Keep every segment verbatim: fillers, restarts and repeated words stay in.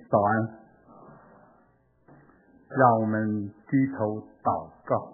早安。让我们低头祷告。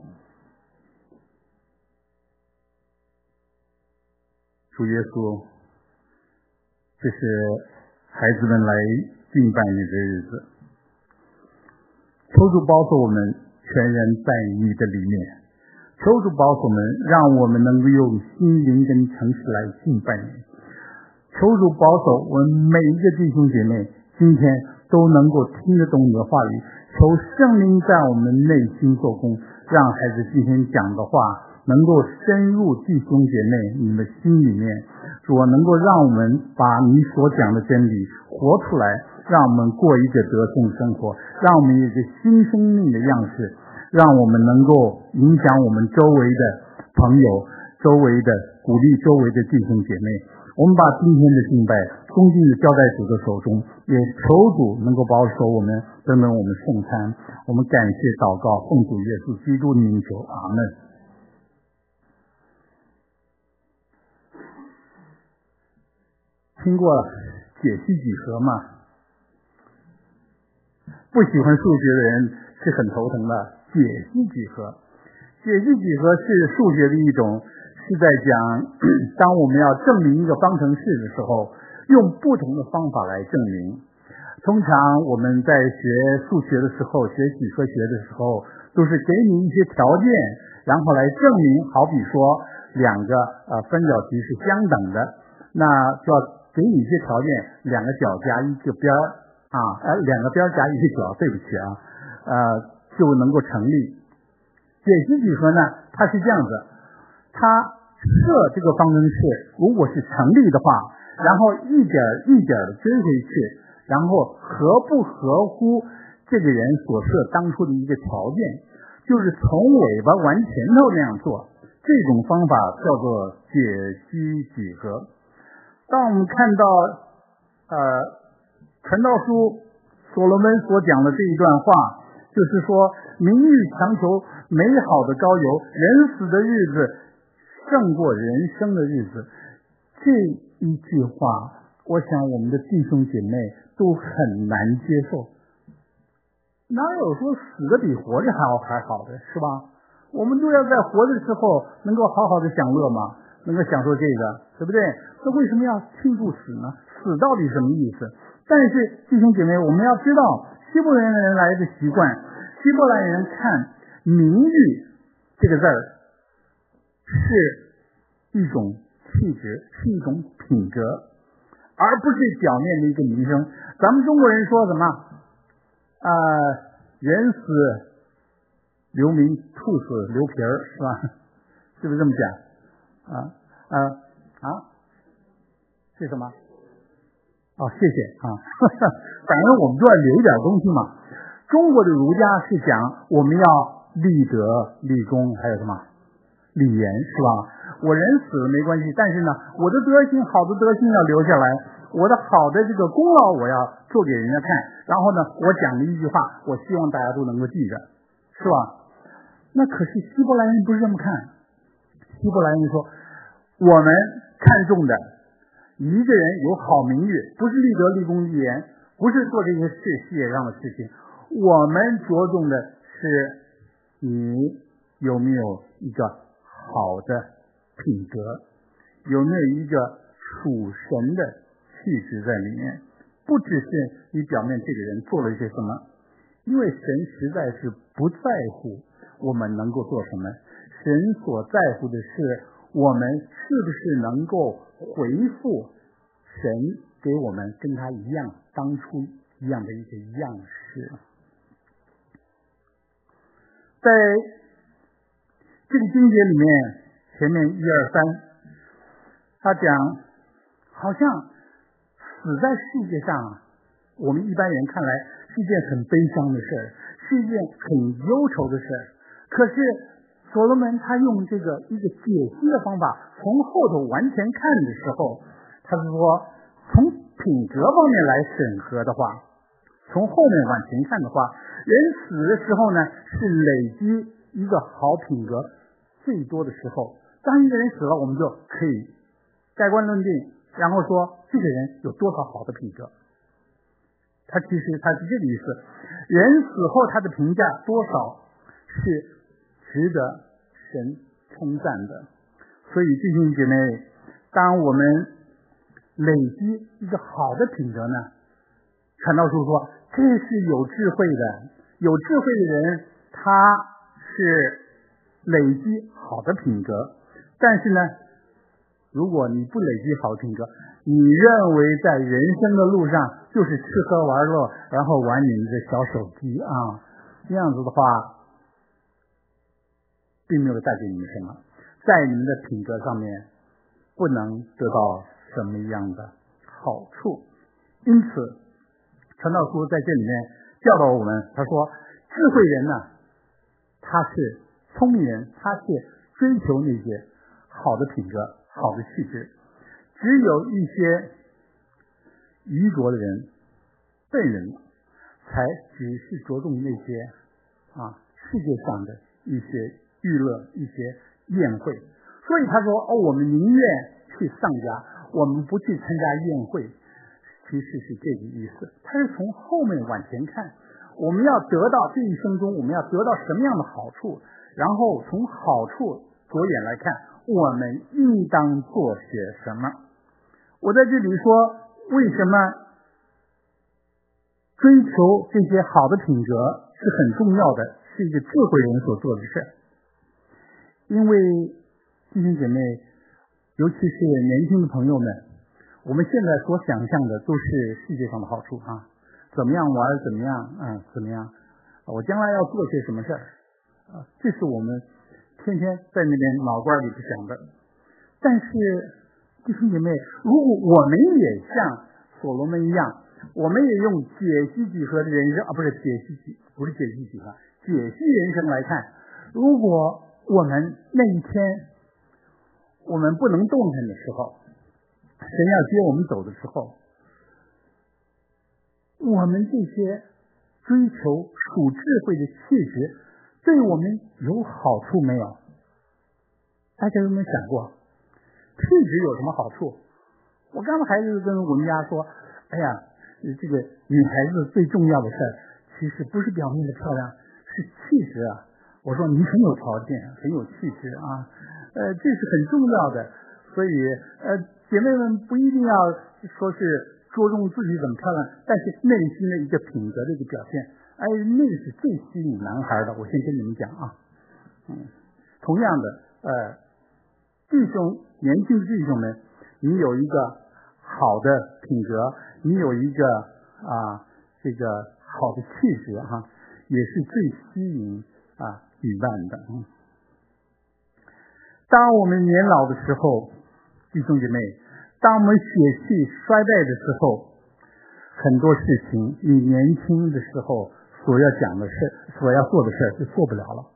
主耶稣，这是孩子们来敬拜你的日子，求主保守我们全然在你的里面，求主保守我们，让我们能够用心灵跟诚实来敬拜你。求主保守我们每一个弟兄姐妹今天都能够听得懂你的话语，求圣灵在我们内心做工，让孩子今天讲的话能够深入弟兄姐妹你们心里面，主啊，能够让我们把你所讲的真理活出来，让我们过一个得胜生活，让我们有一个新生命的样式，让我们能够影响我们周围的朋友，周围的鼓励周围的弟兄姐妹。我们把今天的敬拜恭敬的交在主的手中，也求主能够保守我们，等等我们圣餐。我们感谢祷告，奉主耶稣基督的名求，阿门。听过解析几何吗？不喜欢数学的人是很头疼的。解析几何，解析几何是数学的一种，是在讲当我们要证明一个方程式的时候，用不同的方法来证明。通常我们在学数学的时候，学几何学的时候，都是给你一些条件，然后来证明，好比说两个呃分角题是相等的，那就要给你一些条件，两个角加一个边啊，呃两个边加一个角，对不起啊，呃就能够成立。解析几何呢，它是这样子，它设这个方程式如果是成立的话，然后一点一点的追回去，然后合不合乎这个人所设当初的一个条件，就是从尾巴往前头那样做，这种方法叫做解析几何。当我们看到呃传道书所罗门所讲的这一段话，就是说名誉强求美好的高油，人死的日子胜过人生的日子，这一句话我想我们的弟兄姐妹都很难接受。哪有说死的比活着还好还好的，是吧？我们都要在活着的时候能够好好的享乐嘛，能够享受这个，对不对？那为什么要庆祝死呢？死到底什么意思？但是弟兄姐妹，我们要知道希伯来人来的习惯，希伯来人看名誉这个字儿是一种气质，是一种品格，而不是表面的一个名声。咱们中国人说什么呃人死留名，兔死留皮儿，是吧？是不是这么讲啊？啊啊是什么？哦，谢谢啊，反正我们都要留一点东西嘛。中国的儒家是讲我们要立德、立功，还有什么立言，是吧？我人死了没关系，但是呢，我的德行，好的德行要留下来，我的好的这个功劳我要做给人家看。然后呢，我讲的一句话，我希望大家都能够记着，是吧？那可是希伯来人不是这么看。希伯来人说，我们看重的一个人有好名誉，不是立德、立功、立言，不是做这些事事业上的事情，我们着重的是你有没有一个好的品格，有没有一个属神的气质在里面，不只是你表面这个人做了一些什么，因为神实在是不在乎我们能够做什么，神所在乎的是我们是不是能够回复神给我们跟他一样当初一样的一个样式。在这个经节里面，前面一二三，他讲好像死在世界上，我们一般人看来是一件很悲伤的事儿，是一件很忧愁的事儿。可是所罗门他用这个一个解析的方法，从后头完全看的时候，他是说从品格方面来审核的话，从后面往前看的话，人死的时候呢，是累积一个好品格最多的时候。当一个人死了，我们就可以盖棺论定，然后说这个人有多少好的品格。 他其实他是这个意思，人死后他的评价多少是值得神称赞的。所以弟兄姐妹，当我们累积一个好的品格呢，传道书说这是有智慧的，有智慧的人他是累积好的品格。但是呢，如果你不累积好的品格，你认为在人生的路上就是吃喝玩乐，然后玩你们的小手机啊，这样子的话并没有带给你们什么，在你们的品格上面不能得到什么样的好处。因此传道书在这里面教导我们，他说智慧人呢，他是聪明人，他是追求那些好的品格，好的气质。只有一些愚拙的人，笨人才只是着重那些啊世界上的一些娱乐，一些宴会。所以他说哦，我们宁愿去丧家，我们不去参加宴会。其实是这个意思，他是从后面往前看，我们要得到这一生中我们要得到什么样的好处，然后从好处着眼来看我们应当做些什么。我在这里说，为什么追求这些好的品格是很重要的，是一个智慧人所做的事。因为弟兄姐妹，尤其是年轻的朋友们，我们现在所想象的都是世界上的好处啊，怎么样玩，怎么样，嗯，怎么样，我将来要做些什么事儿啊，这是我们天天在那边脑瓜里不想的。但是弟兄姐妹，如果我们也像所罗门一样，我们也用解析几何的人生啊，不是解析几，不是解析几何，解析人生来看，如果我们那一天我们不能动弹的时候，神要接我们走的时候，我们这些追求属智慧的气质对我们有好处没有？大家有没有想过气质有什么好处？我刚才还是跟我们家说，哎呀，这个女孩子最重要的事其实不是表面的漂亮，是气质啊。我说你很有条件，很有气质啊，呃，这是很重要的。所以呃，姐妹们不一定要说是着重自己怎么漂亮，但是内心的一个品格的一个表现，哎，那是最吸引男孩的。我先跟你们讲啊，嗯，同样的，呃，弟兄，年轻的弟兄们，你有一个好的品格，你有一个啊这个好的气质哈、啊，也是最吸引啊女伴的。嗯，当我们年老的时候，弟兄姐妹，当我们血气衰败的时候，很多事情你年轻的时候所要讲的事，所要做的事就做不了了。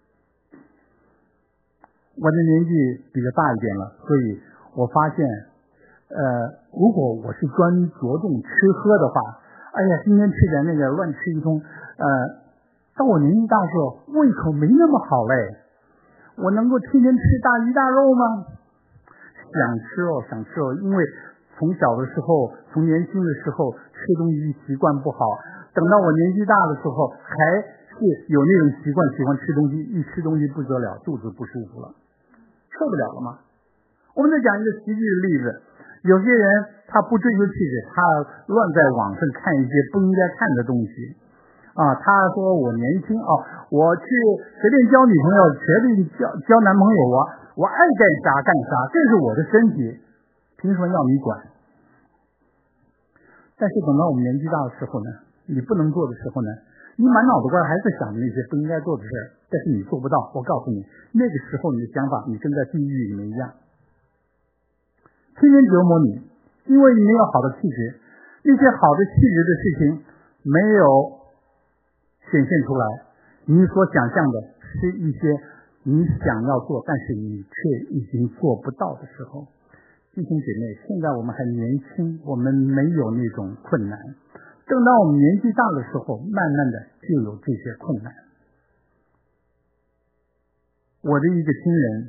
我的年纪比较大一点了，所以我发现呃，如果我是专着重吃喝的话，哎呀，今天吃点那个乱吃一通，呃，到我年纪大的时候胃口没那么好嘞，我能够天天吃大鱼大肉吗？想吃哦，想吃哦，因为从小的时候，从年轻的时候吃东西习惯不好，等到我年纪大的时候，还是有那种习惯，喜欢吃东西，一吃东西不得了，肚子不舒服了，受不了了吗？我们再讲一个实际的例子，有些人他不追求气质，他乱在网上看一些不应该看的东西啊。他说我年轻哦，我去随便交女朋友，随便交交男朋友，我我爱干啥干啥，这是我的身体，凭什么要你管？但是等到我们年纪大的时候呢，你不能做的时候呢，你满脑子瓜还是想那些不应该做的事，但是你做不到。我告诉你，那个时候你的想法，你跟在地狱里面一样，天天折磨你，因为你没有好的气质，那些好的气质的事情没有显现出来，你所想象的是一些你想要做，但是你却已经做不到的时候，弟兄姐妹，现在我们还年轻，我们没有那种困难，等到我们年纪大的时候，慢慢的就有这些困难。我的一个亲人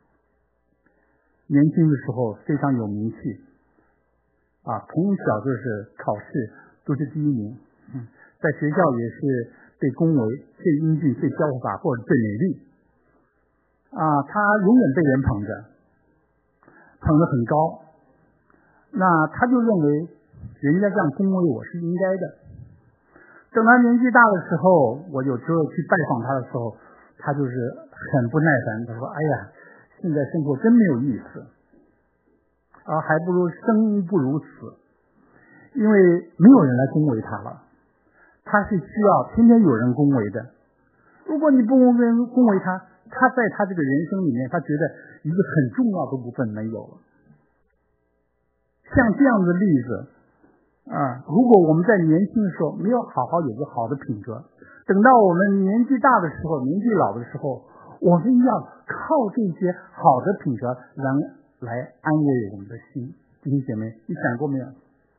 年轻的时候非常有名气啊，从小就是考试都是第一名。嗯，在学校也是被恭为最英俊、最潇洒或者最美丽。啊，他永远被人捧着，捧得很高。那他就认为人家这样恭维我是应该的。等他年纪大的时候，我有时候去拜访他的时候，他就是很不耐烦，他说：“哎呀，现在生活真没有意思，啊，还不如生不如死，因为没有人来恭维他了。他是需要天天有人恭维的。如果你不恭维恭维他，他在他这个人生里面，他觉得一个很重要的部分没有了。像这样的例子。”啊，如果我们在年轻的时候没有好好有个好的品格，等到我们年纪大的时候，年纪老的时候，我们要靠这些好的品格来来安慰我们的心。弟兄姐妹，你想过没有？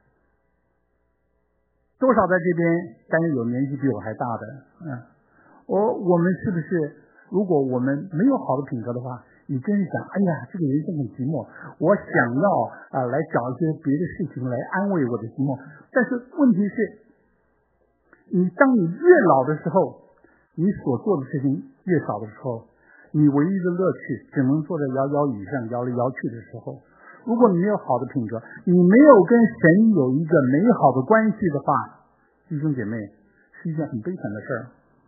多少在这边当然有年纪比我还大的，嗯，我我们是不是，如果我们没有好的品格的话，你真是想，哎呀，这个人生很寂寞，我想要啊、呃、来找一些别的事情来安慰我的寂寞。但是问题是，你当你越老的时候，你所做的事情越少的时候，你唯一的乐趣只能坐在摇摇椅上摇来摇去的时候，如果你没有好的品格，你没有跟神有一个美好的关系的话，弟兄姐妹，是一件很悲惨的事儿。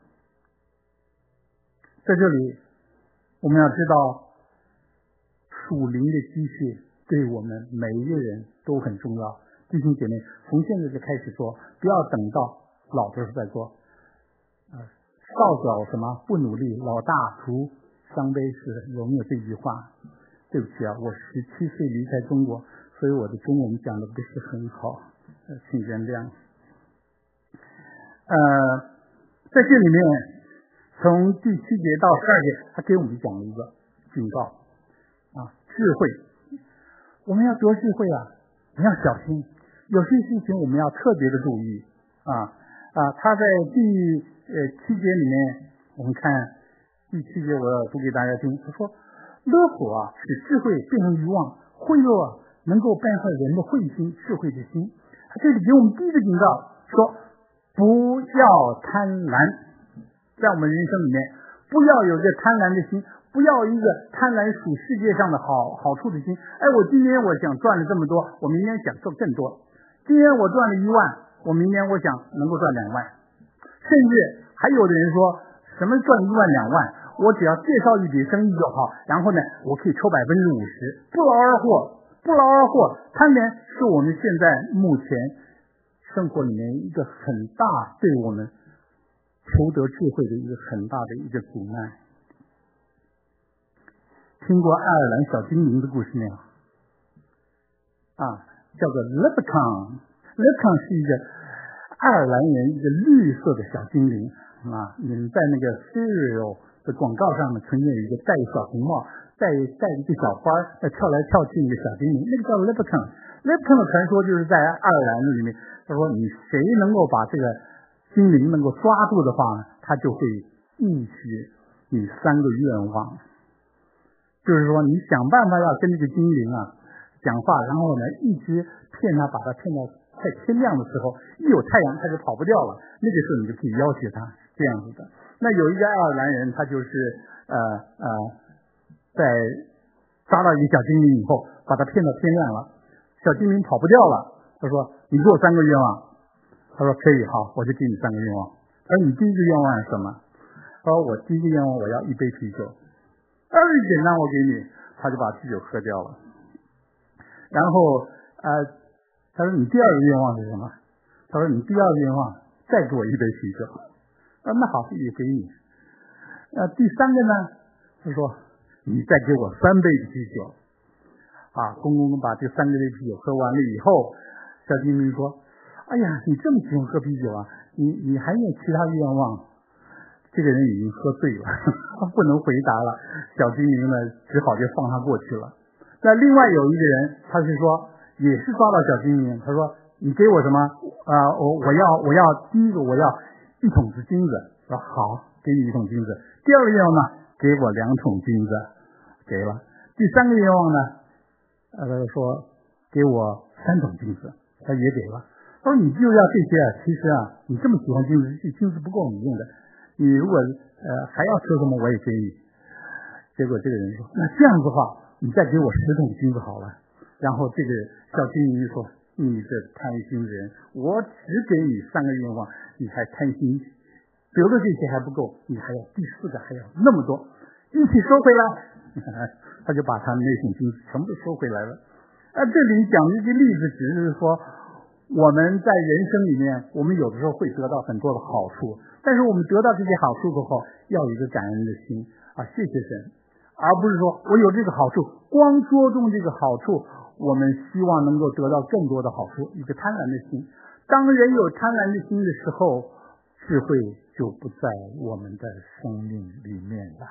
在这里，我们要知道，属灵的积蓄对我们每一个人都很重要。弟兄姐妹，从现在就开始做，不要等到老的时候再做。呃，少小什么不努力，老大徒伤悲时，有没有这句话？对不起啊，我十七岁离开中国，所以我的中文讲的不是很好，呃，请原谅。呃，在这里面，从第七节到十二节，他给我们讲了一个警告啊，智慧，我们要多智慧啊，我们要小心，有些事情我们要特别的注意啊啊！他在第呃七节里面，我们看第七节，我要读给大家听。他说，勒索啊，使智慧变成愚妄，贿赂啊，能够败坏人的慧心、智慧的心。他这里给我们第一个警告，说不要贪婪，在我们人生里面，不要有这贪婪的心，不要一个贪婪属世界上的好好处的心。哎，我今天我想赚了这么多，我明天想赚更多。今天我赚了一万，我明天我想能够赚两万。甚至还有的人说，什么赚一万两万，我只要介绍一笔生意就好，然后呢，我可以抽百分之五十，不劳而获，不劳而获。贪婪是我们现在目前生活里面一个很大对我们求得智慧的一个很大的一个阻碍。听过爱尔兰小精灵的故事没有？啊，叫做 Leprechaun。Leprechaun 是一个爱尔兰人，一个绿色的小精灵啊。你们在那个 cereal 的广告上面曾经有一个戴小红帽，戴戴一个小花儿，跳来跳去一个小精灵，那个叫 Leprechaun。Leprechaun 的传说就是在爱尔兰里面，他说你谁能够把这个精灵能够抓住的话，他就会应许你三个愿望。就是说，你想办法要跟这个精灵啊讲话，然后呢，一直骗他，把他骗到快天亮的时候，一有太阳他就跑不掉了。那个时候你就可以要挟他，这样子的。那有一个爱尔兰人，他就是呃呃，在抓到一个小精灵以后，把他骗到天亮了，小精灵跑不掉了。他说：“你给我三个愿望。”他说：“可以，好，我就给你三个愿望。”他说：“你第一个愿望是什么？”他说：“我第一个愿望我要一杯啤酒。”二简单，我给你，他就把啤酒喝掉了。然后呃，他说你第二个愿望是什么？他说你第二个愿望再给我一杯啤酒。啊，那好，也给你。呃，第三个呢，他说你再给我三杯啤酒。啊，公公把这三杯啤酒喝完了以后，小精灵说：“哎呀，你这么喜欢喝啤酒啊？你你还有其他愿望？”这个人已经喝醉了，他不能回答了。小精灵呢，只好就放他过去了。那另外有一个人，他是说，也是抓到小精灵，他说：“你给我什么？啊、呃，我我要我要第一个我要一桶子金子。”说好，给你一桶金子。第二个愿望呢，给我两桶金子，给了。第三个愿望呢，呃，说给我三桶金子，他也给了。 他说你就要这些啊，其实啊，你这么喜欢金子，金子不够你用的，你如果呃还要说什么我也给你。结果这个人说，那这样子的话，你再给我十桶金子好了。然后这个小精灵就说，你这贪心人，我只给你三个愿望，你还贪心，得了这些还不够，你还要第四个，还要那么多，一起收回来。他就把他那桶金子全部收回来了。啊，这里讲的这个例子只是说，我们在人生里面，我们有的时候会得到很多的好处，但是我们得到这些好处过后，要有一个感恩的心啊，谢谢神，而不是说我有这个好处，光着重这个好处，我们希望能够得到更多的好处，一个贪婪的心。当人有贪婪的心的时候，智慧就不在我们的生命里面了。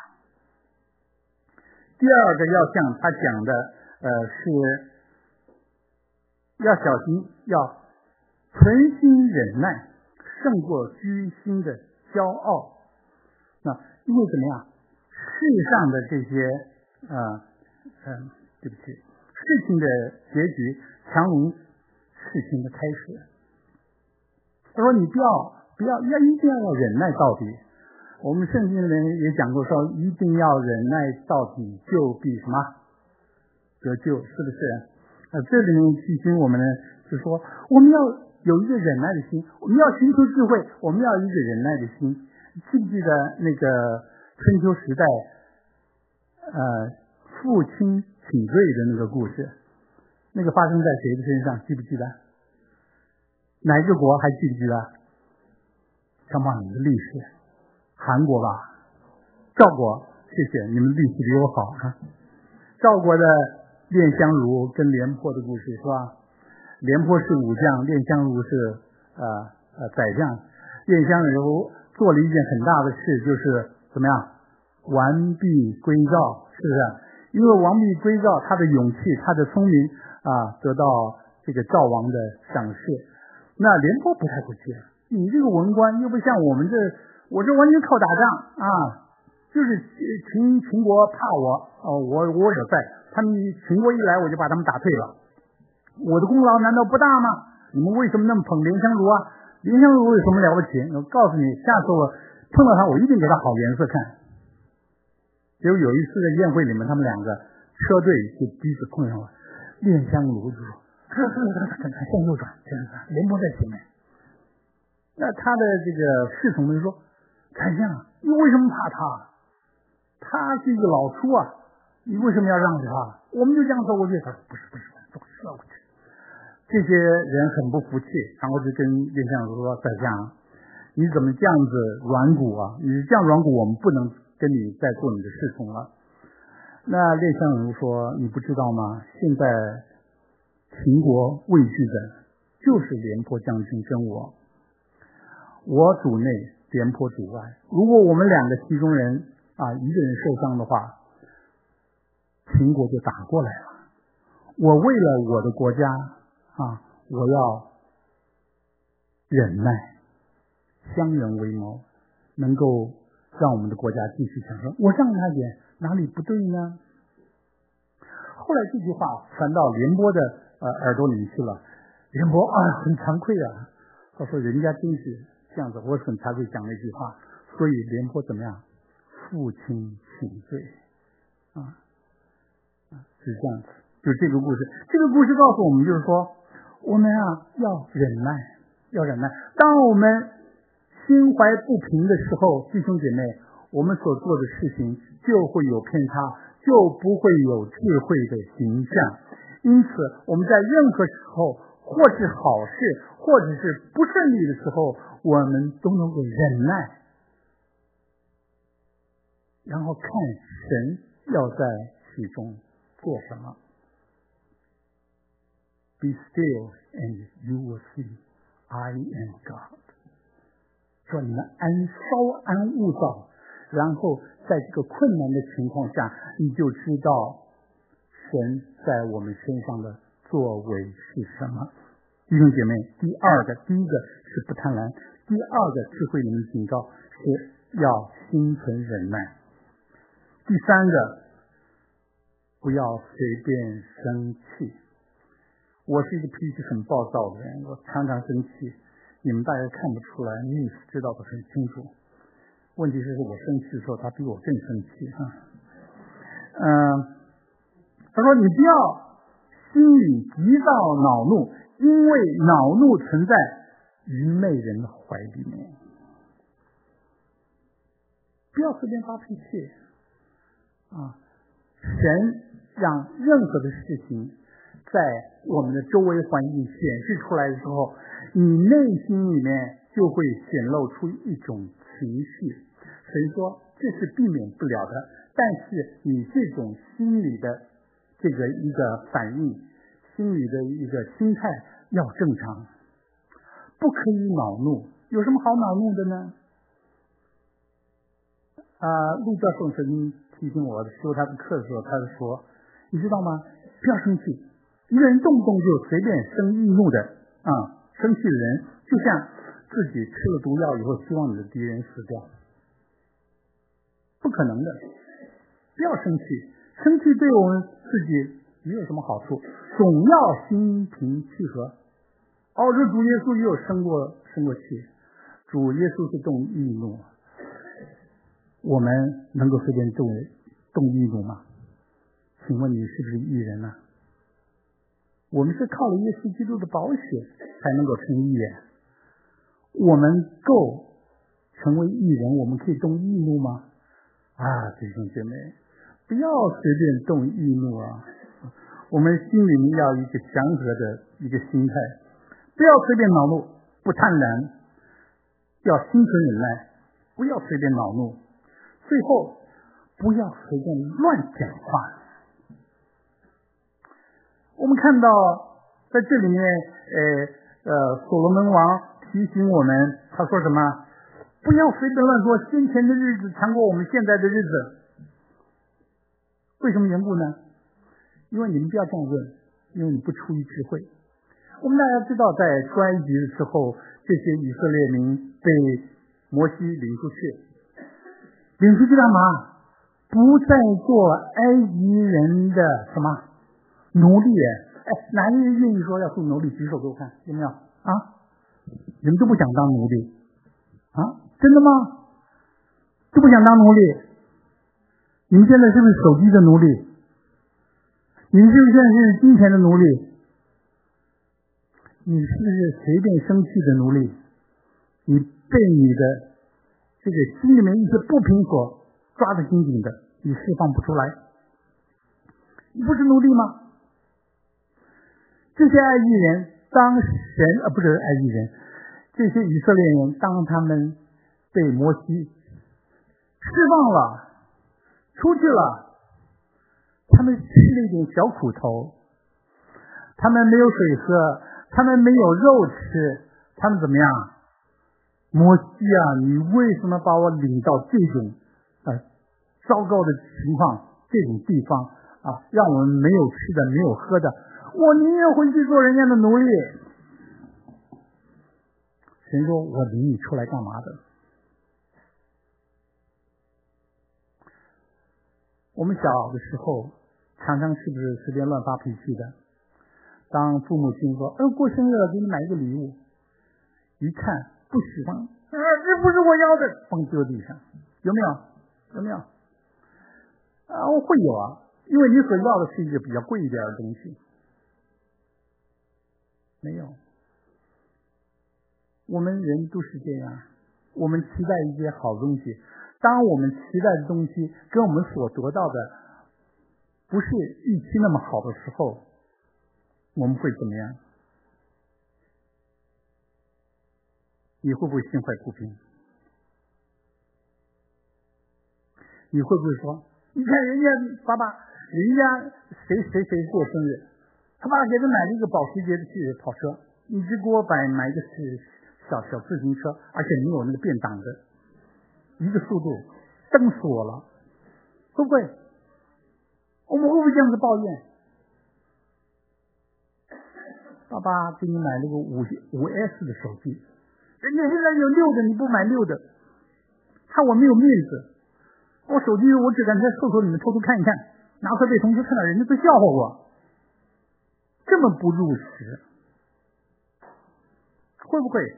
第二个要像他讲的，呃，是要小心，要存心忍耐，胜过居心的骄傲。那因为怎么样？世上的这些呃嗯，对不起，事情的结局强如事情的开始。他说你不要不要要一定要忍耐到底。我们圣经人也讲过说，一定要忍耐到底，就必什么得救，是不是？呃，这里面提醒我们呢，就说我们要有一个忍耐的心，我们要寻求智慧，我们要有一个忍耐的心。记不记得那个春秋时代，呃，父亲请罪的那个故事？那个发生在谁的身上？记不记得？哪一个国还记不记得？想把你们的历史，韩国吧，赵国，谢谢你们历史比我好啊。赵国的卞香如跟廉颇的故事是吧？廉颇是武将，卞香如是呃呃宰将。卞香如做了一件很大的事，就是怎么样？完璧归赵，是不是？因为完璧归赵，他的勇气，他的聪明啊，得到这个赵王的赏识。那廉颇不太会接，你这个文官又不像我们这，我这完全靠打仗啊，就是秦秦国怕我哦，我我有在，他们秦国一来我就把他们打退了，我的功劳难道不大吗？你们为什么那么捧廉香如啊？廉香如有什么了不起？我告诉你，下次我碰到他，我一定给他好颜色看。结果有一次在宴会里面，他们两个车队就彼此碰上了，卞香如就说向右转，廉颇在前面。那他的这个侍从们说，丞相，你为什么怕他？他是一个老粗啊，你为什么要让着他？我们就这样走过去。他说不是不是，走绕过去。这些人很不服气，然后就跟卞相如说，宰相，你怎么这样子软骨啊？你这样软骨，我们不能跟你再做你的侍从了。那卞相如说，你不知道吗？现在秦国畏惧的就是廉颇将军跟我，我主内，廉颇主外。如果我们两个其中人啊一个人受伤的话，秦国就打过来了。我为了我的国家啊，我要忍耐，相忍为谋，能够让我们的国家继续强盛。我让他一点，哪里不对呢？后来这句话传到廉颇的呃耳朵里去了，廉颇啊很惭愧啊，他说人家真是这样子，我很惭愧讲了一句话，所以廉颇怎么样？父亲请罪啊，是这样子。就这个故事，这个故事告诉我们，就是说我们啊要忍耐，要忍耐。当我们心怀不平的时候，弟兄姐妹，我们所做的事情就会有偏差，就不会有智慧的形象。因此我们在任何时候，或是好事或者是不顺利的时候，我们都能够忍耐，然后看神要在其中做什么。Be still and you will see I am God。 说你们安稍安勿躁，然后在这个困难的情况下，你就知道神在我们身上的作为是什么。弟兄姐妹，第二个，第一个是不贪婪，第二个智慧里面警告是要心存忍耐，第三个不要随便生气。 我是一个脾气很暴躁的人，我常常生气，你们大家看不出来，你知道的很清楚。问题是我生气的时候，他比我更生气啊。嗯、呃，他说你不要心里急躁恼怒，因为恼怒存在愚昧人的怀里面。不要随便发脾气啊！神让任何的事情在我们的周围环境显示出来的时候，你内心里面就会显露出一种情绪。神说这是避免不了的，但是你这种心理的这个一个反应，心理的一个心态要正常，不可以恼怒。有什么好恼怒的呢？啊、呃，陆教授曾经提醒我修他的课的时候，他就说，你知道吗？不要生气，一个人动不动就随便生易怒的啊、嗯，生气的人，就像自己吃了毒药以后，希望你的敌人死掉，不可能的。不要生气，生气对我们自己没有什么好处，总要心平气和。哦，这主耶稣也有生过生过气，主耶稣是动易怒。我们能够随便动动易怒吗？请问你是不是义人呢？我们是靠了耶稣基督的宝血才能够成义人。我们够成为义人，我们可以动易怒吗？啊，弟兄姐妹，不要随便动易怒啊！我们心里面要一个祥和的一个心态，不要随便恼怒，不贪婪，要心存忍耐，不要随便恼怒。最后，不要随便乱讲话。我们看到在这里面，呃呃，所罗门王提醒我们，他说什么？不要随便乱说，先前的日子强过我们现在的日子。为什么缘故呢？因为你们不要这样问，因为你不出于智慧。我们大家知道，在出埃及的时候，这些以色列民被摩西领出去。领出去干嘛？不再做埃及人的什么奴隶。哎，哪一人愿意说要做奴隶？举手给我看，有没有啊？你们都不想当奴隶啊？真的吗？都不想当奴隶？你们现在是不是手机的奴隶？你们是不是现在是金钱的奴隶？你是不是随便生气的奴隶？你被你的这个心里面一些不平所抓得紧紧的，你释放不出来，你不是奴隶吗？这些埃及人当神啊，不是埃及人，这些以色列人当他们被摩西释放了，出去了，他们吃了一点小苦头，他们没有水喝，他们没有肉吃，他们怎么样？摩西啊，你为什么把我领到这种呃糟糕的情况，这种地方啊，让我们没有吃的，没有喝的，我宁愿回去做人家的奴隶。神说，我领你出来干嘛的？我们小的时候常常是不是随便乱发脾气的？当父母亲说，哎，过生日了，给你买一个礼物，一看不喜欢，啊，这不是我要的，放丢地上，有没有？有没有？啊，我会有啊，因为你所要的是一个比较贵一点的东西。没有，我们人都是这样，我们期待一些好东西，当我们期待的东西跟我们所得到的不是预期那么好的时候，我们会怎么样？你会不会心怀不平？你会不会说，你看人家爸爸，人家谁谁谁过生日，他爸给他买了一个保时捷的跑车，你只给我买买一个是小小自行车，而且没有那个变档的，一个速度，蹬死我了，会不会？我们会不会这样子抱怨？爸爸给你买了个五五 S 的手机，人家现在有六的，你不买六的，看我没有面子。我手机我只敢在厕所里面偷偷看一看，拿回被同学看到，人家都笑话我。 这么不入时，会不会？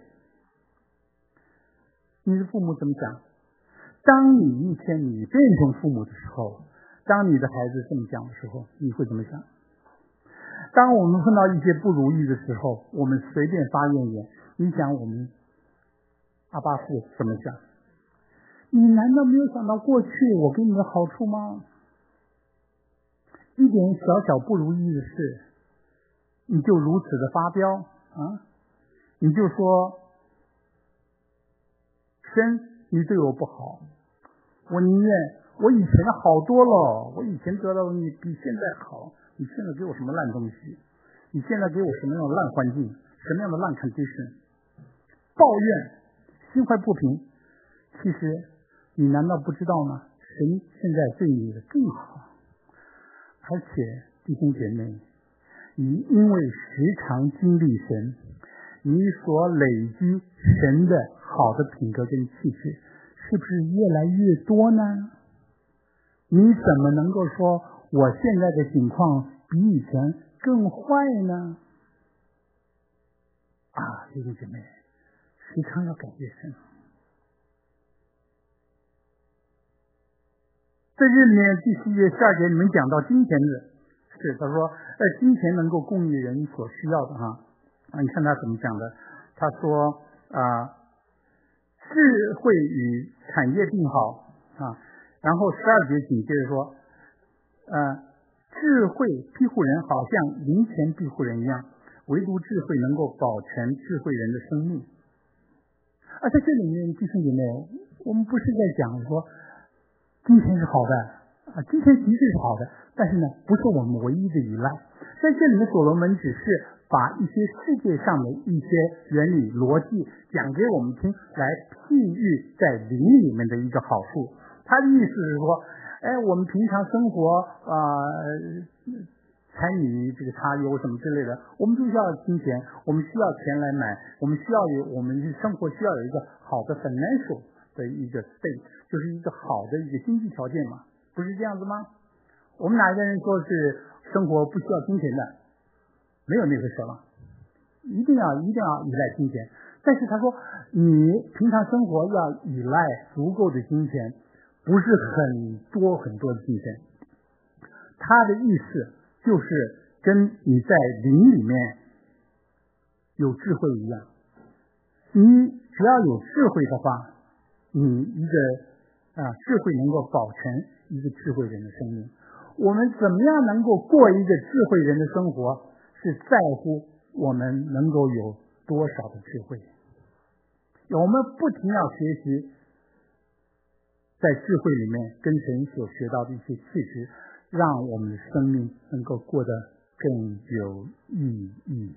你的父母怎么想？当你一天你变成父母的时候，当你的孩子这么讲的时候，你会怎么想？当我们碰到一些不如意的时候，我们随便发怨言，你想我们阿爸父怎么想？你难道没有想到过去我给你的好处吗？一点小小不如意的事，你就如此的发飙啊！你就说神，你对我不好，我宁愿我以前好多了，我以前得到的你比现在好，你现在给我什么烂东西？你现在给我什么样的烂环境？什么样的烂 condition？ 抱怨，心怀不平。其实你难道不知道吗？神现在对你的更好。而且弟兄姐妹，你因为时常经历神，你所累积神的好的品格跟气质，是不是越来越多呢？你怎么能够说我现在的情况比以前更坏呢？啊，弟兄姐妹，时常要感谢神。在这里面第四页十二节里面讲到金钱的是，他说呃，金钱能够供应人所需要的哈啊，你看他怎么讲的？他说啊，智慧与产业并好啊，然后十二节紧接着说，呃，智慧庇护人好像银钱庇护人一样，唯独智慧能够保全智慧人的生命。啊，在这里面弟兄姐妹，我们不是在讲说金钱是好的啊，金钱的确是好的，但是呢，不是我们唯一的依赖。在这里面，所罗门只是把一些世界上的一些原理逻辑讲给我们听，来譬喻在灵里面的一个好处。他的意思是说，哎，我们平常生活啊、呃，柴米这个茶油什么之类的，我们就需要金钱，我们需要钱来买，我们需要有我们生活需要有一个好的 financial 的一个 state， 就是一个好的一个经济条件嘛，不是这样子吗？我们哪一个人说是生活不需要金钱的？没有那回事了，一定要一定要依赖金钱。但是他说，你平常生活要依赖足够的金钱，不是很多很多的金钱。他的意思就是跟你在灵里面有智慧一样，你只要有智慧的话，你一个啊智慧能够保全一个智慧人的生命。我们怎么样能够过一个智慧人的生活，是在乎我们能够有多少的智慧。我们不停要学习在智慧里面跟神所学到的一些气质，让我们的生命能够过得更有意义。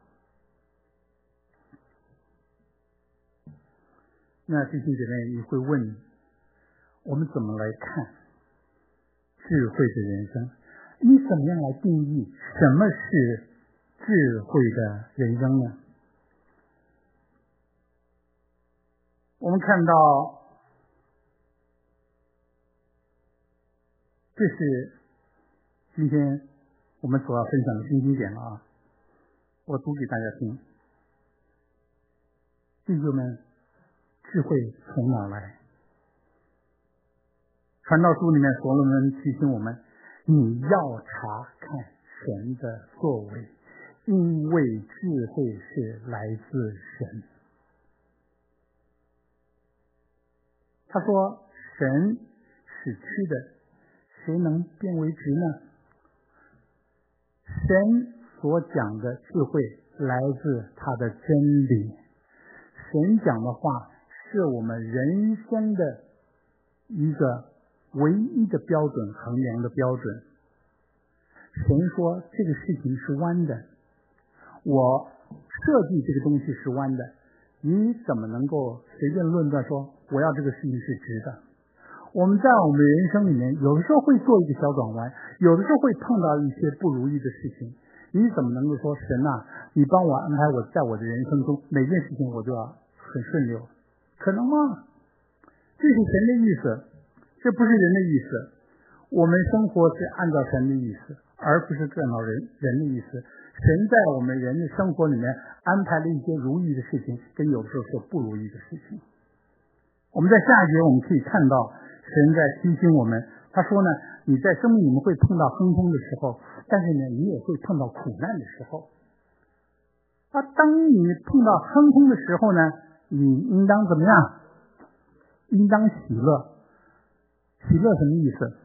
那弟兄姐妹，你会问，我们怎么来看智慧的人生？你怎么样来定义什么是智慧的人生呢？我们看到，这是今天我们所要分享的新经典了啊！我读给大家听。弟兄们，智慧从哪来？传道书里面所罗门提醒我们，你要查看神的作为，因为智慧是来自神。他说，神使屈的，谁能变为直呢？神所讲的智慧来自他的真理，神讲的话是我们人生的一个唯一的标准，衡量的标准。神说这个事情是弯的，我设计这个东西是弯的，你怎么能够随便论断说我要这个事情是直的？我们在我们人生里面，有的时候会做一个小转弯，有的时候会碰到一些不如意的事情，你怎么能够说神啊，你帮我安排我在我的人生中每件事情我就要很顺溜？可能吗？这是神的意思，这不是人的意思。我们生活是按照神的意思，而不是按照人人的意思。 神在我们人的生活里面安排了一些如意的事情，跟有时候是不如意的事情。我们在下一节我们可以看到神在提醒我们，他说呢，你在生命里面会碰到亨通的时候，但是呢，你也会碰到苦难的时候。啊，当你碰到亨通的时候呢，你应当怎么样？应当喜乐。喜乐什么意思？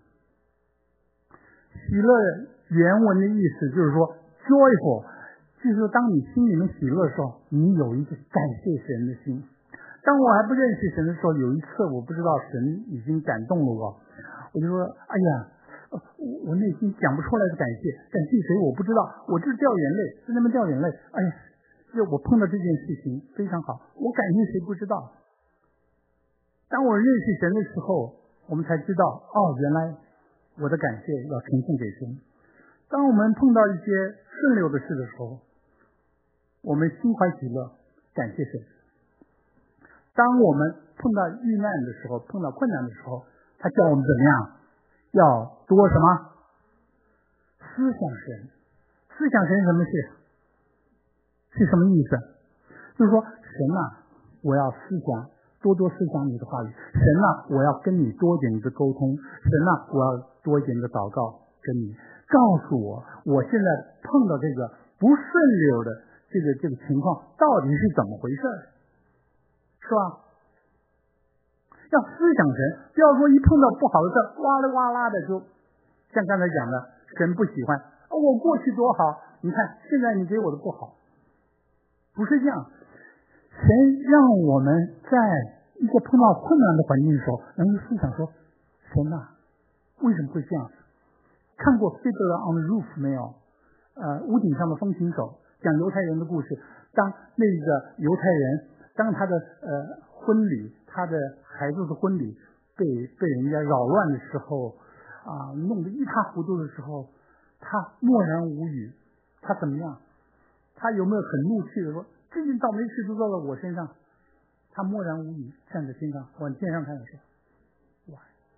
喜乐原文的意思就是说 joyful， 就是说当你心里面喜乐的时候，你有一个感谢神的心。当我还不认识神的时候，有一次我不知道神已经感动了我，我就说哎呀，我我内心讲不出来的感谢，感谢谁我不知道，我就是掉眼泪，在那边掉眼泪。哎呀，就我碰到这件事情非常好，我感谢谁不知道。当我认识神的时候，我们才知道，哦，原来我的感谢要呈现给神。当我们碰到一些顺流的事的时候，我们心怀喜乐，感谢神。当我们碰到遇难的时候，碰到困难的时候，他叫我们怎么样？要多什么？思想神。思想神什么事？是什么意思？就是说，神啊，我要思想，多多思想你的话语。神啊，我要跟你多一点的沟通。神啊，我要多一点的祷告跟你。告诉我，我现在碰到这个不顺溜的这个这个情况到底是怎么回事，是吧？要思想神，不要说一碰到不好的事哇啦哇啦的，就像刚才讲的，神不喜欢、哦、我过去多好，你看现在你给我的不好，不是这样。神让我们在一个碰到困难的环境的时候，能够思想说，神啊，为什么会这样？看过《Fiddler on the Roof》没有？呃，屋顶上的风琴手，讲犹太人的故事。当那个犹太人，当他的呃婚礼，他的孩子的婚礼被被人家扰乱的时候，啊、呃，弄得一塌糊涂的时候，他默然无语。他怎么样？他有没有很怒气的说，这件倒霉事都到了我身上？他默然无语，站在天上往天上看的说，哇，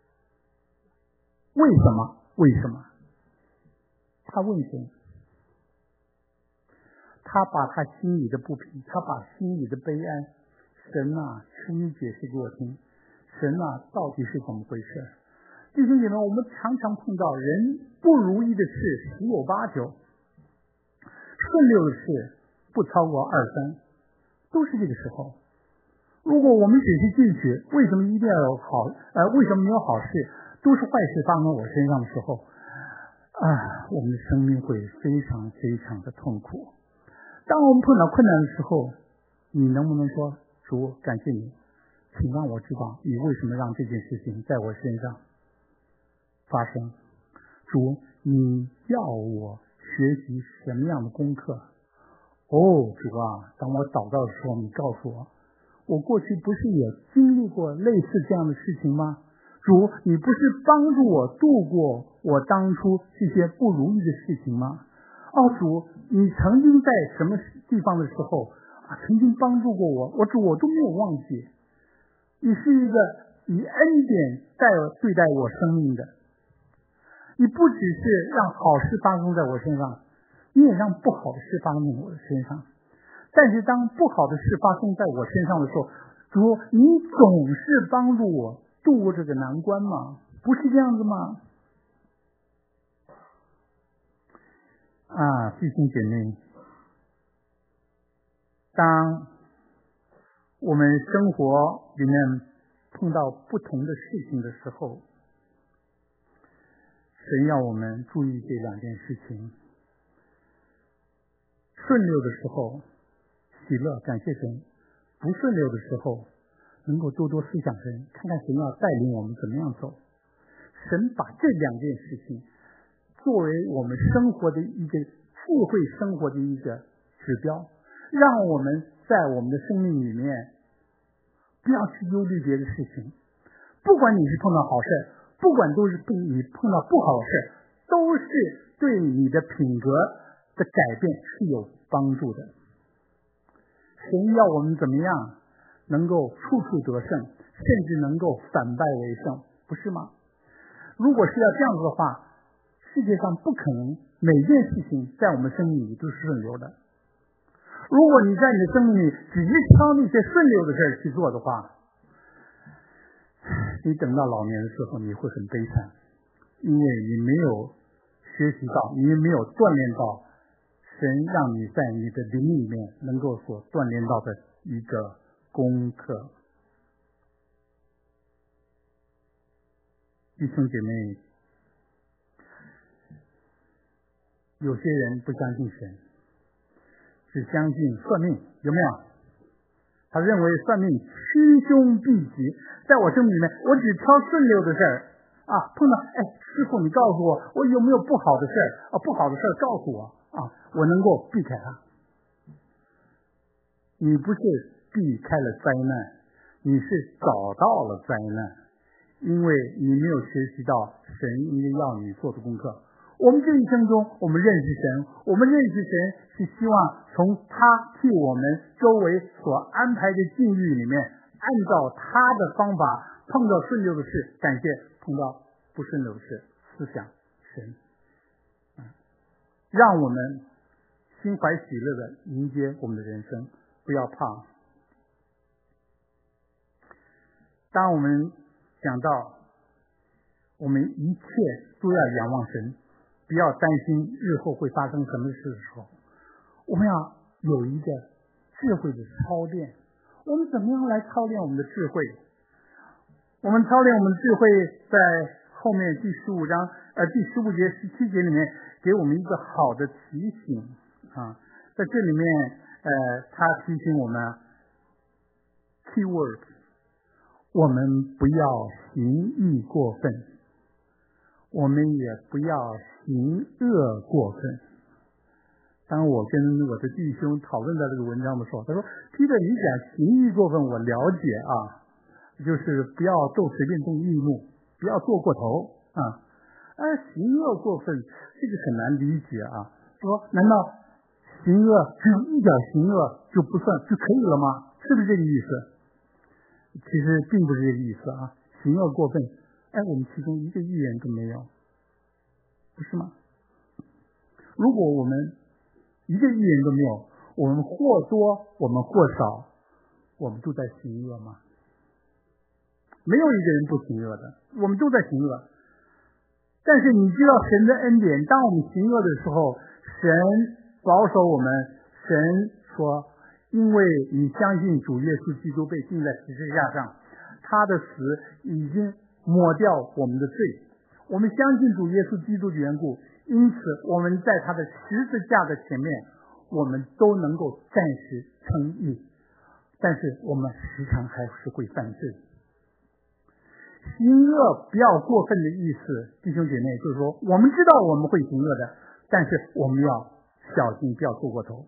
为什么？为什么？他问神，他把他心里的不平，他把心里的悲哀，神啊，求你解释给我听，神啊，到底是怎么回事？弟兄姐妹，我们常常碰到人不如意的事十有八九，顺溜的事不超过二三，都是这个时候。如果我们仔细进去，为什么一定要有好？呃，为什么没有好事？都是坏事发生在我身上的时候，啊，我们的生命会非常非常的痛苦。当我们碰到困难的时候，你能不能说，主，感谢你，请让我知道你为什么让这件事情在我身上发生？主，你要我学习什么样的功课？哦，主啊，当我祷告的时候，你告诉我，我过去不是也经历过类似这样的事情吗？主，你不是帮助我度过我当初这些不如意的事情吗？哦，主，你曾经在什么地方的时候啊，曾经帮助过我，我主我都没有忘记。你是一个以恩典待对待我生命的，你不只是让好事发生在我身上，你也让不好的事发生在我的身上。但是当不好的事发生在我身上的时候，主，你总是帮助我度过这个难关吗？不是这样子吗？啊，弟兄姐妹，当我们生活里面碰到不同的事情的时候，神要我们注意这两件事情。顺溜的时候喜乐感谢神，不顺溜的时候能够多多思想神，看看神要带领我们怎么样走。神把这两件事情作为我们生活的一个智慧生活的一个指标，让我们在我们的生命里面不要去忧虑别的事情。不管你是碰到好事，不管都是你碰到不好的事，都是对你的品格的改变是有帮助的。神要我们怎么样能够处处得胜，甚至能够反败为胜，不是吗？如果是要这样子的话， 世界上不可能每件事情在我们生命里都是顺流的。如果你在你的生命里只是挑那些顺流的事儿去做的话，你等到老年的时候你会很悲惨，因为你没有学习到，你没有锻炼到神让你在你的灵里面能够所锻炼到的一个功课。弟兄姐妹，有些人不相信神，只相信算命，有没有？他认为算命趋凶避吉，在我生命里面，我只挑顺溜的事儿啊，碰到哎，师傅你告诉我，我有没有不好的事儿啊？不好的事儿告诉我啊，我能够避开它。你不是避开了灾难，你是找到了灾难，因为你没有学习到神应该要你做的功课。我们这一生中，我们认识神，我们认识神是希望从他替我们周围所安排的境遇里面，按照他的方法，碰到顺流的事感谢，碰到不顺流的事思想神，嗯，让我们心怀喜乐的迎接我们的人生，不要怕。当我们讲到我们一切都要仰望神，不要担心日后会发生什么事的时候，我们要有一个智慧的操练。我们怎么样来操练我们的智慧？我们操练我们的智慧，在后面第十五章呃第十五节十七节里面给我们一个好的提醒啊，在这里面呃他提醒我们 key word， 我们不要行义过分，我们也不要行恶过分。当我跟我的弟兄讨论到这个文章的时候，他说 Peter 你讲行义过分我了解啊，就是不要动随便动义怒，不要做过头啊。而行恶过分这个很难理解啊，说难道行恶只有一点行恶就不算就可以了吗？是不是这个意思？其实并不是这个意思啊。行恶过分，哎，我们其中一个义人都没有，不是吗？如果我们一个义人都没有，我们或多我们或少我们都在行恶吗？没有一个人不行恶的，我们都在行恶。但是你知道神的恩典，当我们行恶的时候，神保守我们，神说因为你相信主耶稣基督被钉在十字架上，他的死已经抹掉我们的罪，我们相信主耶稣基督的缘故，因此我们在他的十字架的前面，我们都能够暂时称义，但是我们时常还是会犯罪。行恶不要过分的意思，弟兄姐妹，就是说我们知道我们会行恶的，但是我们要小心，不要做过头。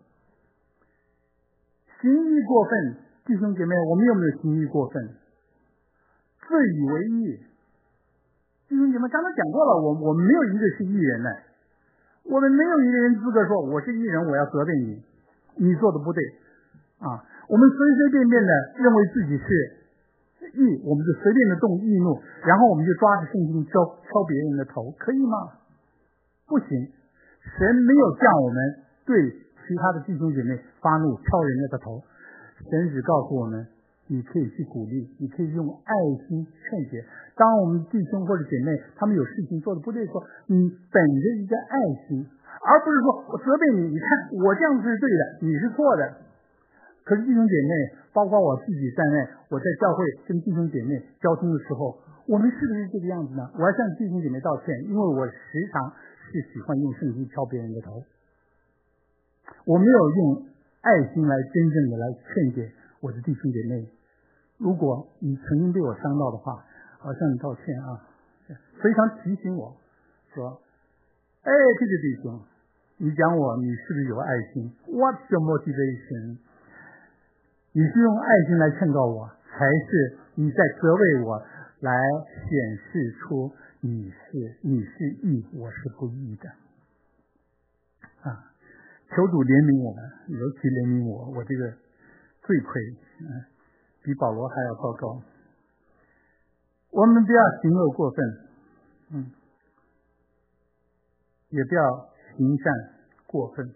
行义过分，弟兄姐妹，我们有没有行义过分？自以为义，弟兄姐妹，刚才讲过了，我我们没有一个是义人的，我们没有一个人资格说我是义人，我要责备你，你做的不对啊！我们随随便便的认为自己是义，我们就随便的动义怒，然后我们就抓着圣经敲敲别人的头，可以吗？不行，神没有叫我们对其他的弟兄姐妹发怒敲人家的头，神只告诉我们，你可以去鼓励，你可以用爱心劝解。当我们弟兄或者姐妹他们有事情做的不对的时候，你本着一个爱心，而不是说我责备你，你看我这样是对的，你是错的。可是弟兄姐妹，包括我自己在内，我在教会跟弟兄姐妹交通的时候，我们是不是这个样子呢？我要向弟兄姐妹道歉，因为我时常是喜欢用圣经敲别人的头，我没有用爱心来真正的来劝解我的弟兄姐妹。如果你曾经被我伤到的话，我向你道歉啊！非常提醒我说，哎，这个弟兄，你讲我，你是不是有爱心 ？What's your motivation？ 你是用爱心来劝告我，还是你在责备我，来显示出你是你是义，我是不义的？啊！求主怜悯我们，尤其怜悯我，我这个罪愧，嗯，比保罗还要糟糕。我们不要行恶过分，嗯。 也不要行善过分。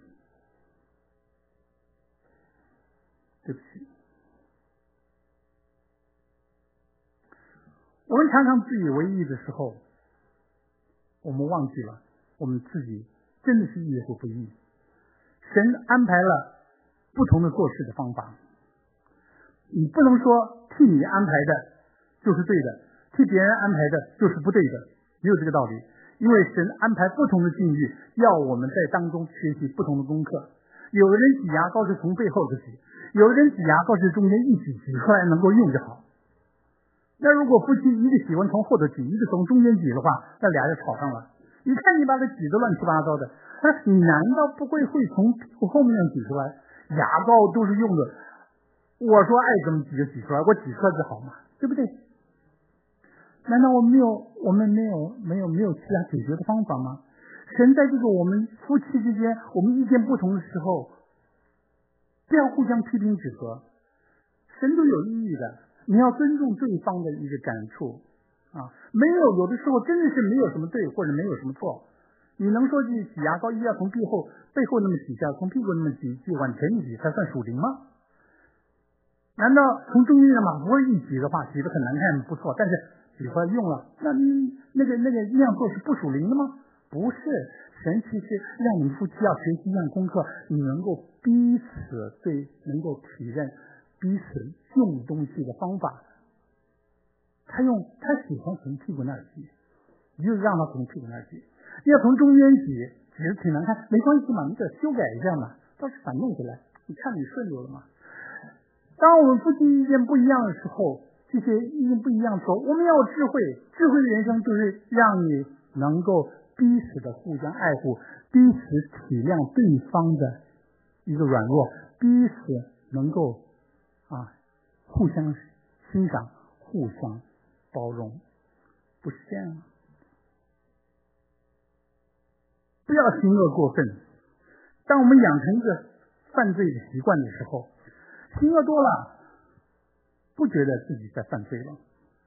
对不起，我们常常自以为意的时候，我们忘记了我们自己真的是意或不义。神安排了不同的做事的方法，你不能说替你安排的就是对的，替别人安排的就是不对的，没有这个道理。因为神安排不同的境遇，要我们在当中学习不同的功课。有的人挤牙膏是从背后的挤，有的人挤牙膏是中间一挤挤出来能够用就好。那如果夫妻一个喜欢从后头挤，一个从中间挤的话，那俩人吵上了。你看你把它挤得乱七八糟的，你难道不会会从屁股后面挤出来？牙膏都是用的，我说爱怎么挤就挤出来，我挤出来就好嘛，对不对？难道我们没有我们没有没有没有其他解决的方法吗？神在这个我们夫妻之间，我们意见不同的时候，不要互相批评指责，神都有意义的，你要尊重对方的一个感触啊。没有有的时候真的是没有什么对或者没有什么错，你能说去挤牙膏一定要从背后背后那么挤下，从屁股那么挤挤往前一挤才算属灵吗？难道从中间的马虎一挤的话，挤得很难看不错，但是挤出来用了，那那个那个那样做是不属灵的吗？不是，神其实让你们夫妻要学习一样功课，你能够彼此对能够体认彼此用东西的方法。他用他喜欢从屁股那儿挤，你就让他从屁股那儿挤。要从中间挤，挤得挺难看，没关系嘛，你得修改一下嘛，到时把弄回来，你看你顺溜了吗？当我们夫妻意见不一样的时候，这些意见不一样的时候，我们要有智慧。智慧的人生就是让你能够彼此的互相爱护，彼此体谅对方的一个软弱，彼此能够啊互相欣赏，互相包容，不是这样吗？不要行恶过分。当我们养成一个犯罪的习惯的时候，行恶多了，不觉得自己在犯罪了，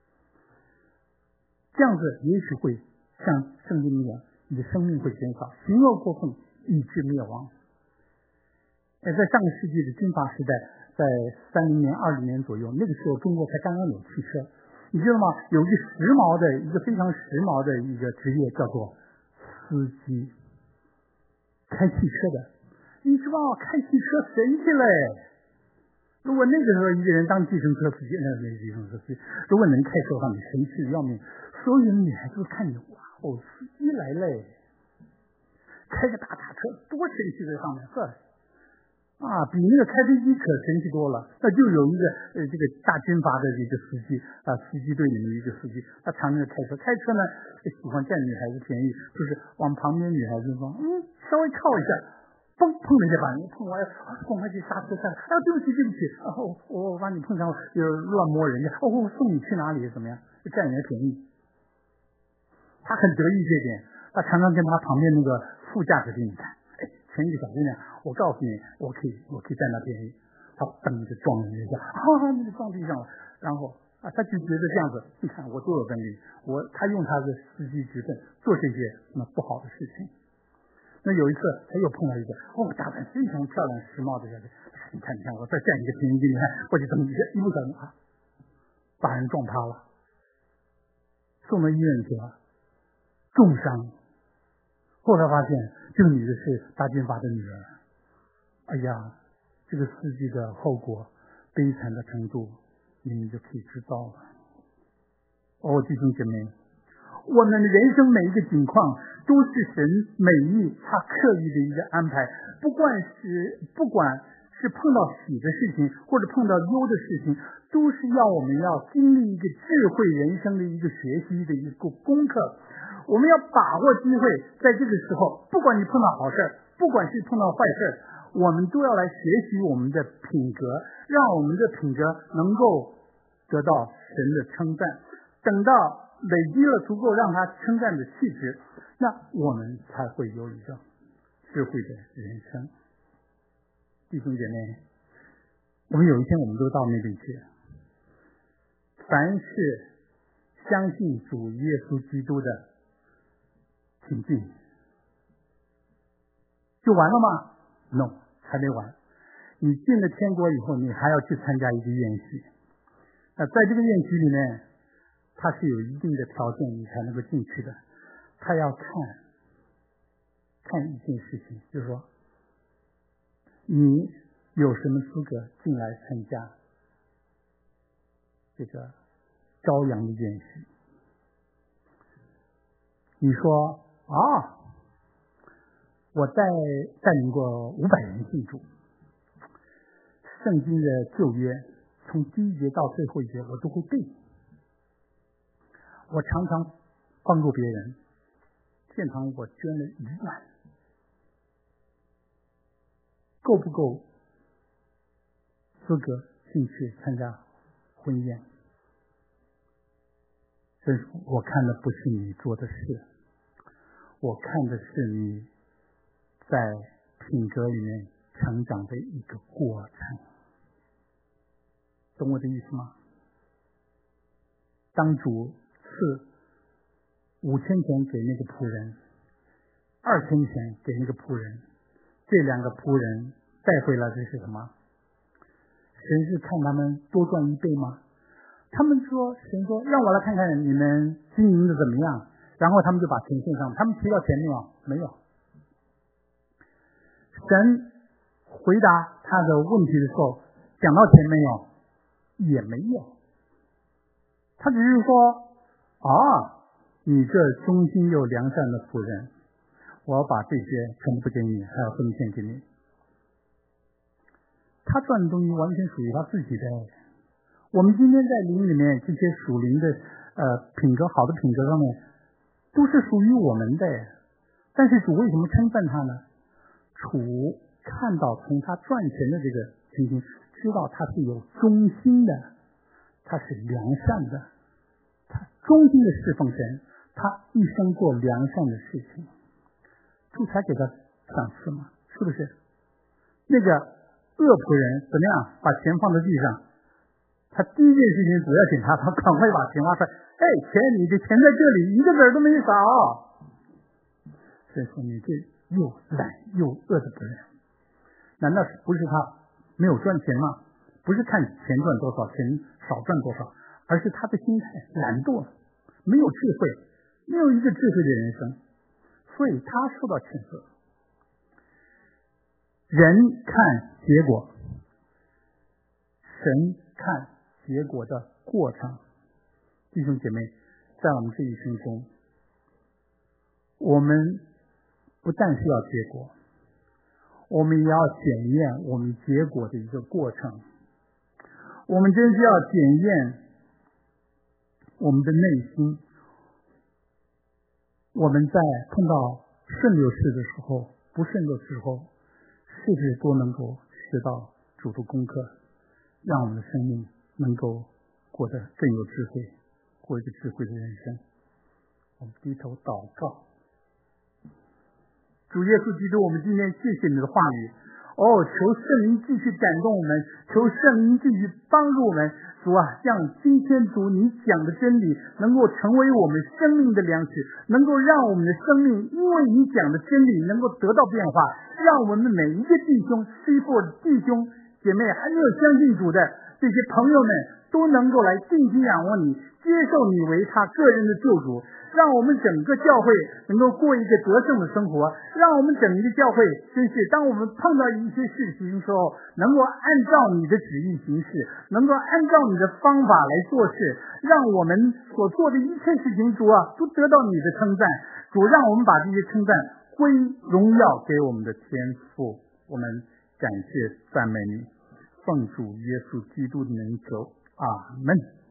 这样子也许会像圣经一样，你的生命会减少，行恶过分以致灭亡。在上个世纪的军阀时代，在三零年、二零年左右，那个时候中国才刚刚有汽车，你知道吗？有一个时髦的、一个非常时髦的一个职业叫做司机，开汽车的。你知道开汽车神气嘞！如果那个时候一个人当计程车司机，那没计程车司机，如果能开车的话，你神气的要命。所有的女孩子看你，哇哦，司机来嘞！开个大卡车，多神气在上面，呵！啊，比那个开飞机可神气多了。那就有一个呃，这个大军阀的一个司机啊，司机队里面一个司机，他常常开车，开车呢喜欢占女孩子便宜，就是往旁边女孩子说，嗯，稍微靠一下。砰碰了一下，把人碰完，赶快去刹车刹。哎，对不起对不起，然后我我把你碰上了，就乱摸人家，哦，我送你去哪里怎么样？就占人家便宜。他很得意这点，他常常跟他旁边那个副驾驶给你看，哎，前一个小姑娘，我告诉你，我可以我可以占他便宜。他噔就撞人家，啊，那就撞地上了。然后啊，他就觉得这样子，你看我多有本领，我他用他的司机职分做这些那不好的事情。那有一次他又碰到一个哦，打扮非常漂亮时髦的人，你看你看我再占一个便宜给你看，我就这么一个一不小心啊，把人撞趴了，送到医院去了，重伤。后来发现这个女的是大军阀的女儿。哎呀，这个司机的后果悲惨的程度你们就可以知道了。哦，弟兄姐妹，我们的人生每一个境况都是神美意他刻意的一个安排，不管是不管是碰到喜的事情或者碰到忧的事情，都是要我们要经历一个智慧人生的一个学习的一个功课。我们要把握机会，在这个时候，不管你碰到好事，不管是碰到坏事，我们都要来学习我们的品格，让我们的品格能够得到神的称赞。等到累积了足够让他称赞的气质，那我们才会有一个智慧的人生。弟兄姐妹，我们有一天我们都到那里去。凡是相信主耶稣基督的，请进， 就完了吗？ No， 还没完。你进了天国以后，你还要去参加一个宴席。那在这个宴席里面，它是有一定的条件你才能够进去的。他要看看一件事情，就是说你有什么资格进来参加这个羔羊的宴席。你说啊，我带带领过五百人信主，圣经的旧约从第一节到最后一节我都会背，我常常帮助别人，现场我捐了一万，够不够资格进去参加婚宴？所以我看的不是你做的事，我看的是你在品格里面成长的一个过程，懂我的意思吗？当主赐五千钱给那个仆人，二千钱给那个仆人，这两个仆人带回来的是什么？神是看他们多赚一倍吗？他们说，神说让我来看看你们经营的怎么样，然后他们就把钱献上。他们提到钱没有？没有。神回答他的问题的时候，讲到钱没有？也没有。他只是说，啊，你这忠心又良善的仆人，我要把这些全部不给你，还要分献给你。他赚的东西完全属于他自己的。我们今天在灵里面这些属灵的呃品格好的品格上面都是属于我们的，但是主为什么称赞他呢？主看到从他赚钱的这个情形，知道他是有忠心的，他是良善的，他忠心的侍奉神，他一生做良善的事情，主才给他赏赐嘛，是不是？那个恶仆人怎么样？把钱放在地上，他第一件事情主要检查，他赶快把钱挖出来。哎，钱，你的钱在这里，一个子儿都没少。所以说，你这又懒又恶的仆人，难道不是他没有赚钱吗？不是看钱赚多少，钱少赚多少，而是他的心态懒惰，没有智慧，没有一个智慧的人生，所以他受到谴责。人看结果，神看结果的过程。弟兄姐妹，在我们这一生中，我们不但是要结果，我们也要检验我们结果的一个过程。我们真是要检验我们的内心，我们在碰到顺流事的时候，不顺流时候，是不是都能够学到主的功课，让我们的生命能够过得更有智慧，过一个智慧的人生。我们低头祷告。主耶稣基督，我们今天谢谢你的话语，哦，求圣灵继续感动我们，求圣灵继续帮助我们。主啊，让今天主你讲的真理能够成为我们生命的粮食，能够让我们的生命因为你讲的真理能够得到变化，让我们每一个弟兄、师父、弟兄姐妹，还没有相信主的这些朋友们，都能够来定睛仰望你，接受你为他个人的救主，让我们整个教会能够过一个得胜的生活，让我们整个教会真是当我们碰到一些事情的时候，能够按照你的旨意行事，能够按照你的方法来做事，让我们所做的一切事情，主啊，都得到你的称赞。主，让我们把这些称赞归荣耀给我们的天父。我们感谢赞美你，奉主耶稣基督的名求，阿们。